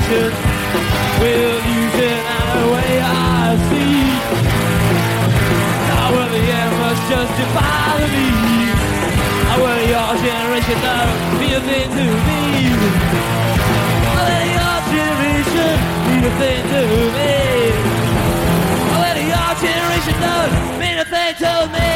generation will use it in a way I see. Now will the end must justify the need. How will your generation know mean a thing to me? How will your generation mean a thing to me? How will your generation know mean a thing to me?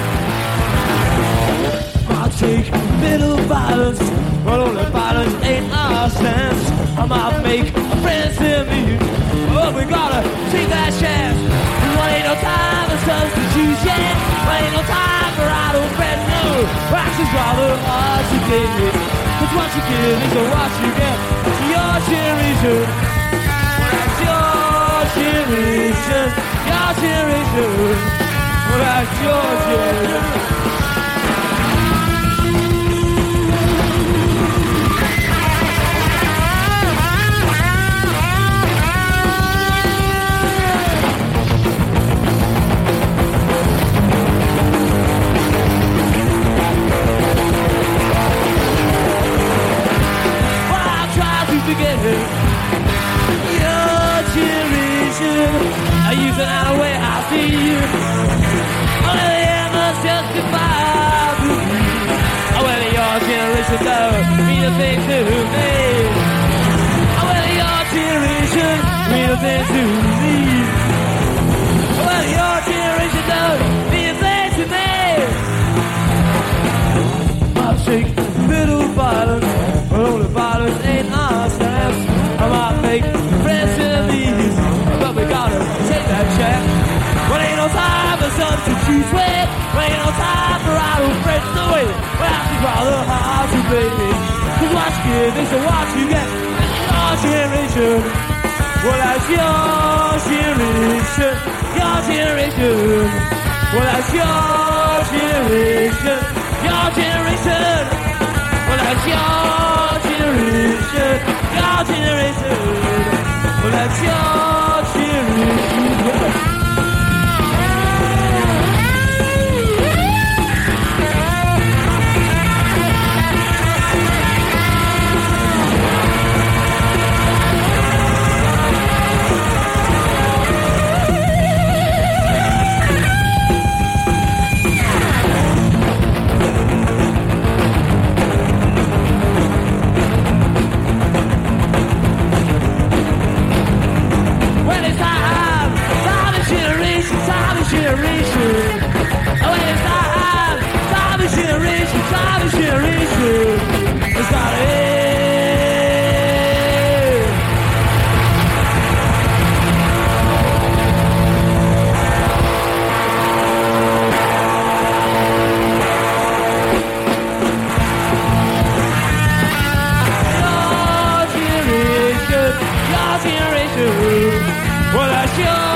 I'll take little violence, but only violence ain't our stance. I might make friends in me, but we gotta take that chance. There ain't no time for substitution. There ain't no time for idle friends, no. Action's rather hard to get. Cause what you give is what you get. It's your generation. Well, that's your generation. Your generation. Well, that's your generation. Forget it. Your generation, I use it out of way I see you. Only the end must justify the need. Oh, well, your generation don't mean a thing to me. Oh, well, your generation mean a thing to me. Oh, well, your generation don't mean a thing to me. I'll take little violence, but only violence ain't our stance. I might make friends in these, but we gotta take that chance. Well, ain't no time for substitutes with. Well, ain't no time for idle friends to wait. Well, it's rather hard to baby. Cause what you give is what you get. Your generation. Well, that's your generation. Your generation. Well, that's your generation. Your generation. Well, that's your generation. Your generation. Well, that's your generation. Generation. Oh, it's time is generation, time is generation. It's got to end. Your generation, well, that's your